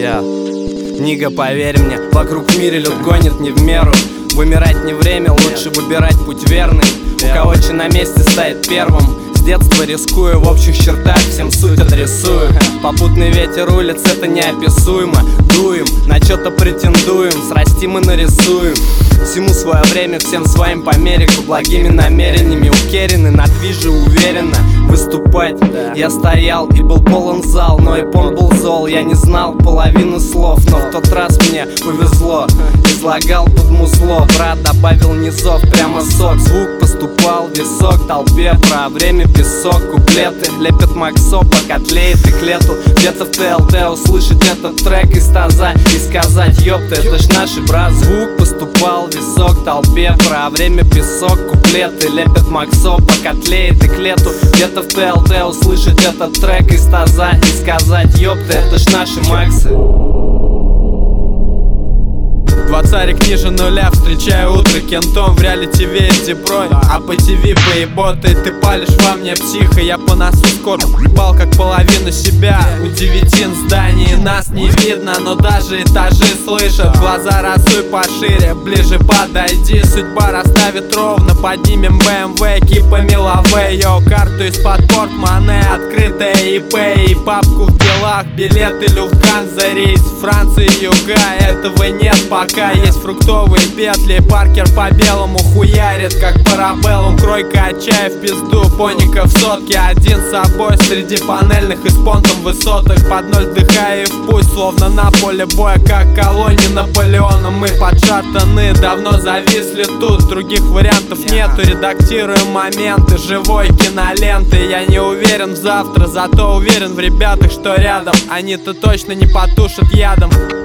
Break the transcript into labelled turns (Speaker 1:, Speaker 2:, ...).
Speaker 1: Нига, поверь мне, вокруг в мире люд гонит не в меру. Вымирать не время, лучше выбирать путь верный. У кого че на месте стоит первым. С детства рискую, в общих чертах всем суть адресую. Попутный ветер улиц, это неописуемо. Дуем, на чё-то претендуем, срастим и нарисуем. Всему свое время, всем своим по мере. Благими намерениями укерены, на движе уверенно выступать. Я стоял и был полон зал, но и пон был зол. Я не знал половины слов, но в тот раз мне повезло. Излагал под музло, брат добавил низов, прямо сок. Звук поступал в висок толпе, про время песок. Куплеты лепят Максо, пока тлеет и к лету. Где-то в ТЛТ услышать этот трек из таза и сказать: ёпта, это ж наши брат. Звук поступал в висок толпе, про время песок. Куплеты лепят Максо, пока тлеет и к лету. Где-то в ТЛТ услышать этот трек из таза и сказать: ёпта, это ж наши Максы.
Speaker 2: Два царик ниже нуля, встречаю утро кентом. В реалити веет зеброй, а по ТВ поеботай. Ты палишь во мне психо, я по носу скоро ебал как половину себя. У 9 зданий нас не видно, но даже этажи слышат. Глаза разуй пошире, ближе подойди. Судьба расставит ровно, поднимем БМВ, кипами лаве. Йо, карту из-под портмоне, открытая ИП и папку в делах. Билеты Люфтганза, рейс Франции, юга. Этого нет пока. Есть фруктовые петли, Паркер по белому хуярит, как парабеллум. Кройка от чая в пизду, поника в сотке. Один с собой среди панельных и с понтом в высотах. Под ноль вдыхая и в путь, словно на поле боя, как колонии Наполеона. Мы подшатаны, давно зависли тут, других вариантов нету. Редактируем моменты живой киноленты. Я не уверен в завтра, зато уверен в ребятах, что рядом. Они-то точно не потушат ядом.